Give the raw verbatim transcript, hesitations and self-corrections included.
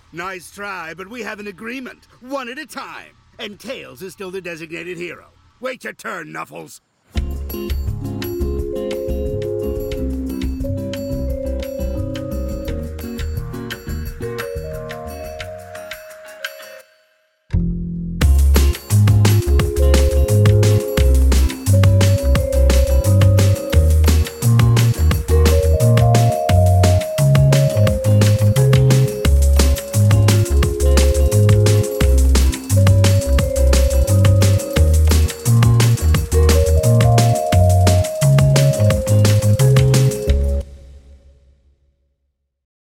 Nice try, but we have an agreement. One at a time. And Tails is still the designated hero. Wait your turn, Knuffles.